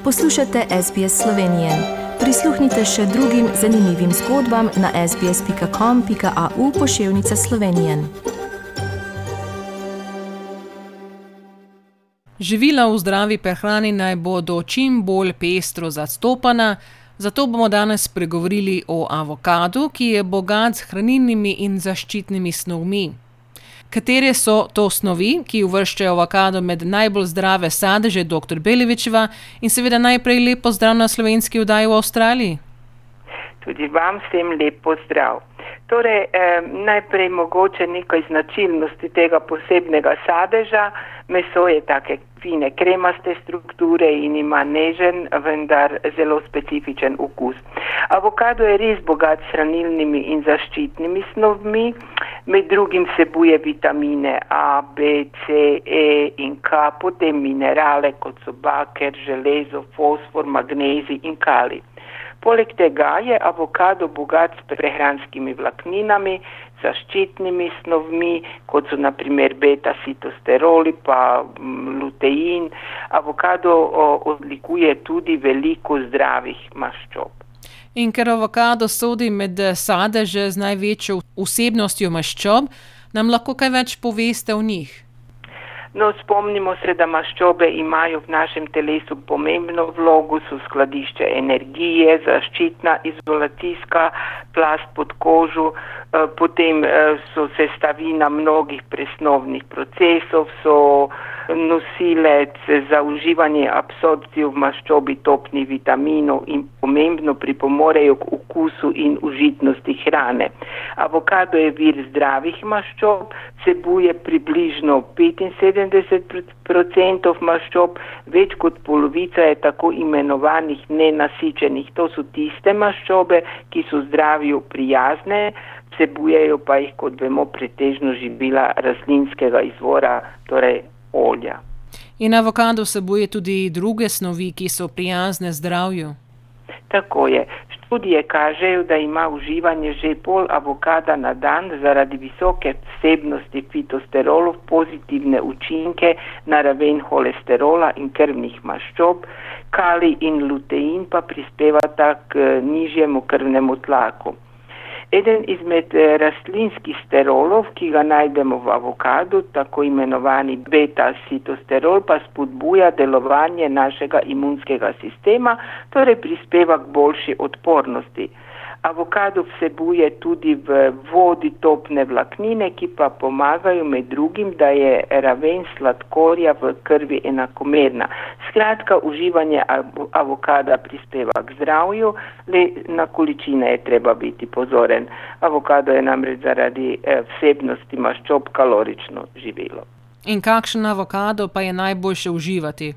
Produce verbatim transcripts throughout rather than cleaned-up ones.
Poslušate es bi es Slovenije. Prisluhnite še drugim zanimivim zgodbam na sbs pika com pika au pošiljka Slovenije. Živila v zdravi prehrani naj bodo čim bolj pestro zastopana, zato bomo danes spregovorili o avokadu, ki je bogat s hranilnimi in zaščitnimi snovmi. Katere so to snovi, ki uvrščajo avokado med najbolj zdrave sadeže, doktor Belevičeva, in seveda najprej lep pozdrav na slovenski oddaji v Avstraliji? Tudi vam vsem lep pozdrav. Torej, eh, najprej mogoče nekaj značilnosti tega posebnega sadeža. Meso je take fine kremaste strukture in ima nežen, vendar zelo specifičen okus. Avokado je res bogat s hranilnimi in zaščitnimi snovmi, med drugim vsebuje vitamine A, B, C, E in K, potem minerale kot so baker, železo, fosfor, magnezij in kalij. Poleg tega je avokado bogat s prehranskimi vlakninami, zaščitnimi snovmi, kot so na primer beta-sitosteroli pa lutein. Avokado o, odlikuje tudi veliko zdravih maščob. In ker avokado sodi med sadeže z največjo vsebnostjo maščob, nam lahko kaj več poveste o njih? No, spomnimo se, da maščobe imajo v našem telesu pomembno vlogo, so skladišče energije, zaščitna izolacijska plast pod kožo, potem so sestavina mnogih presnovnih procesov, so nosilec za uživanje absorpcijo v maščobi topnih vitaminov in pomembno pripomorejo k okusu in užitnosti hrane. Avokado je vir zdravih maščob, vsebuje približno petinsedemdeset procentov maščob, več kot polovica je tako imenovanih nenasičenih. To so tiste maščobe, ki so zdravju prijazne, vsebujejo pa jih, kot vemo, pretežno živila rastlinskega izvora, torej olja. In avokado vsebuje tudi druge snovi, ki so prijazne zdravju? Tako je. Študije kažejo, da ima uživanje že pol avokada na dan zaradi visoke vsebnosti fitosterolov pozitivne učinke na raven holesterola in krvnih maščob. Kalij in lutein pa prispevata k nižjemu krvnemu tlaku. Eden izmed rastlinskih sterolov, ki ga najdemo v avokadu, tako imenovani beta-sitosterol, pa spodbuja delovanje našega imunskega sistema, torej prispeva k boljši odpornosti. Avokado vsebuje tudi v vodi topne vlaknine, ki pa pomagajo med drugim, da je raven sladkorja v krvi enakomerna. Skratka, uživanje avokada prispeva k zdravju, le na količine je treba biti pozoren. Avokado je namreč zaradi vsebnosti maščob kalorično živilo. In kakšen avokado pa je najboljše uživati?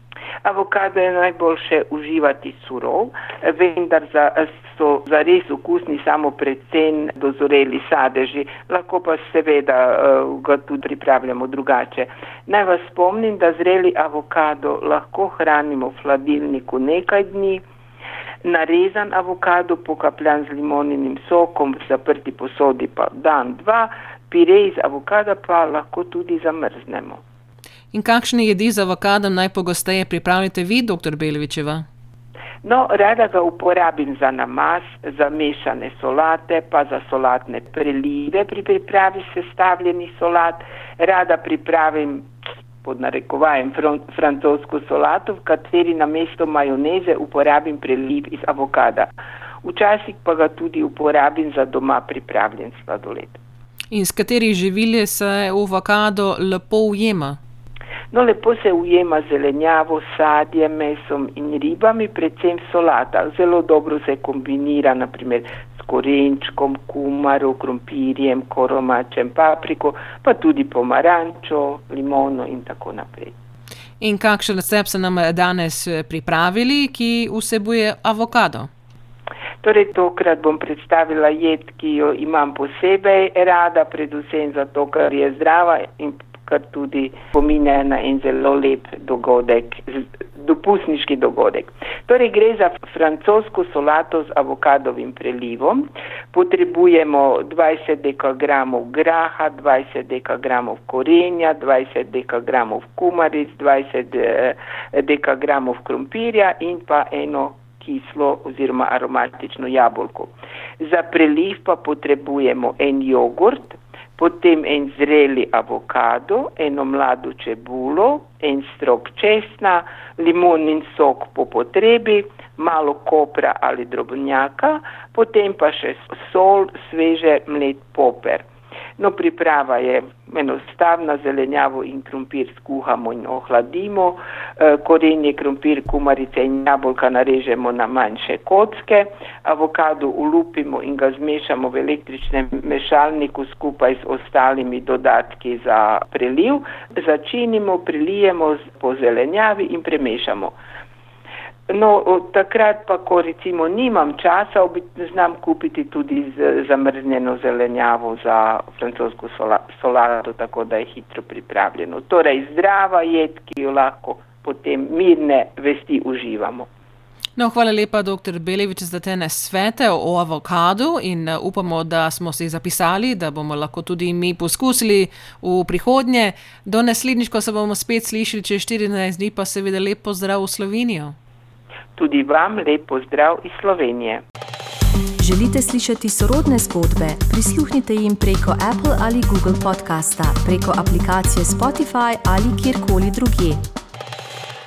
Avokado je najboljše uživati surov, vendar za, so zares okusni samo predvsem dozoreli sadeži, lahko pa seveda uh, ga tudi pripravljamo drugače. Naj vas spomnim, da zreli avokado lahko hranimo v hladilniku nekaj dni, narezan avokado pokapljan z limoninim sokom v zaprti posodi pa dan, dva, pire iz avokada pa lahko tudi zamrznemo. In kakšne jedi z avokadom najpogosteje pripravljate vi, doktor Belevičeva? No, rada ga uporabim za namaz, za mešane solate, pa za solatne prelive pri pripravi sestavljenih solat. Rada pripravim pod narekovajem francosko solato, v kateri namesto majoneze uporabim preliv iz avokada. Včasih pa ga tudi uporabim za doma pripravljen sladoled. In s katerih živil se avokado lepo ujema? No, lepo se ujema zelenjavo, sadjem, mesom in ribami, predvsem v solatah. Zelo dobro se kombinira naprimer s korenčkom, kumaro, krompirjem, koromačem, papriko, pa tudi pomarančo, limono in tako naprej. In kakšen recept ste nam danes pripravili, ki vsebuje avokado? Torej, tokrat bom predstavila jed, ki jo imam posebej rada, predvsem zato, ker je zdrava in kar tudi pominja na en zelo lep dogodek, dopustniški dogodek. Torej gre za francosko solato z avokadovim prelivom. Potrebujemo dvajset dekagramov graha, dvajset dekagramov korenja, dvajset dekagramov kumaric, dvajset dekagramov krompirja in pa eno kislo oziroma aromatično jabolko. Za preliv pa potrebujemo en jogurt, potem en zreli avokado, eno mlado čebulo, en strok česna, limonin sok po potrebi, malo kopra ali drobnjaka, potem pa še sol, sveže mlet poper. No, priprava je enostavna, zelenjavo in krompir skuhamo in ohladimo, korenje, krompir, kumarice in jabolka narežemo na manjše kocke, avokado olupimo in ga zmešamo v električnem mešalniku skupaj z ostalimi dodatki za preliv, začinimo, prilijemo po zelenjavi in premešamo. No, takrat pa, ko recimo nimam časa, znam kupiti tudi zamrznjeno zelenjavo za francosko solato, tako da je hitro pripravljeno. Torej, zdrava jed, ki jo lahko potem mirne vesti uživamo. No, hvala lepa, doktor Belevič, za te nasvete o avokadu in upamo, da smo si zapisali, da bomo lahko tudi mi poskusili v prihodnje. Do naslednjič, ko se bomo spet slišali čez štirinajst dni, pa seveda lep pozdrav v Slovenijo. Tudi vam lep pozdrav iz Slovenije. Želite slišati sorodne zgodbe? Prisluhnite jim preko Apple ali Google podcasta, preko aplikacije Spotify ali kjerkoli drugje.